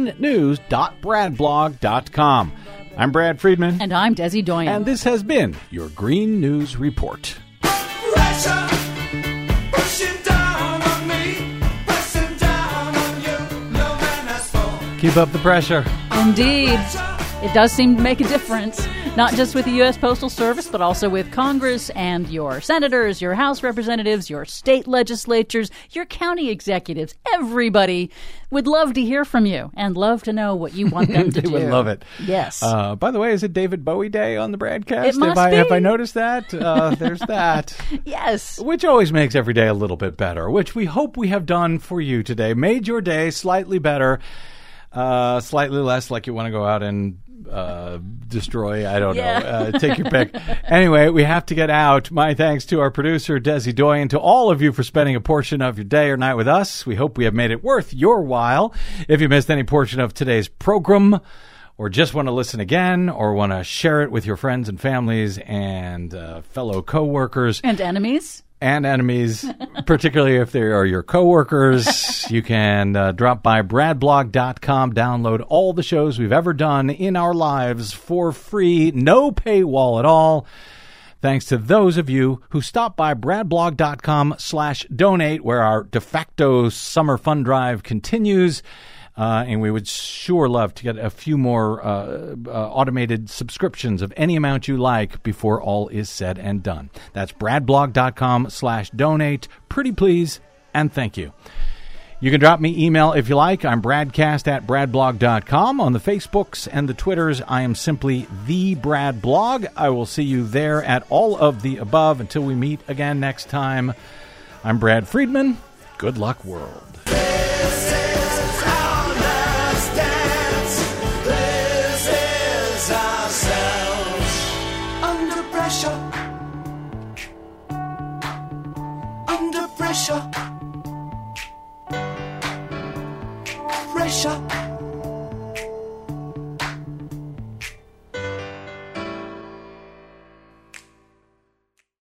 greennews.bradblog.com. I'm Brad Friedman. And I'm Desi Doyen. And this has been your Green News Report. Pressure, pushing down on me, pressing down on you. No man has fallen. Keep up the pressure. Indeed. It does seem to make a difference, not just with the U.S. Postal Service, but also with Congress and your senators, your House representatives, your state legislatures, your county executives. Everybody would love to hear from you and love to know what you want them to do. They would love it. Yes. By the way, is it David Bowie Day on the broadcast? It must be. Have I noticed that? There's that. Yes. Which always makes every day a little bit better, which we hope we have done for you today. Made your day slightly better, slightly less like you want to go out and destroy, I don't know, take your pick. Anyway, we have to get out. My thanks to our producer, Desi Doyen, to all of you for spending a portion of your day or night with us. We hope we have made it worth your while. If you missed any portion of today's program, or just want to listen again, or want to share it with your friends and families and fellow coworkers. And enemies. And enemies, particularly if they are your coworkers. You can drop by bradblog.com, download all the shows we've ever done in our lives for free, no paywall at all. Thanks to those of you who stopped by bradblog.com/donate, where our de facto summer fund drive continues. And we would sure love to get a few more automated subscriptions of any amount you like before all is said and done. That's bradblog.com/donate. Pretty please, and thank you. You can drop me email if you like. I'm bradcast@bradblog.com. On the Facebooks and the Twitters, I am simply the Brad Blog. I will see you there at all of the above. Until we meet again next time, I'm Brad Friedman. Good luck, world. Under pressure.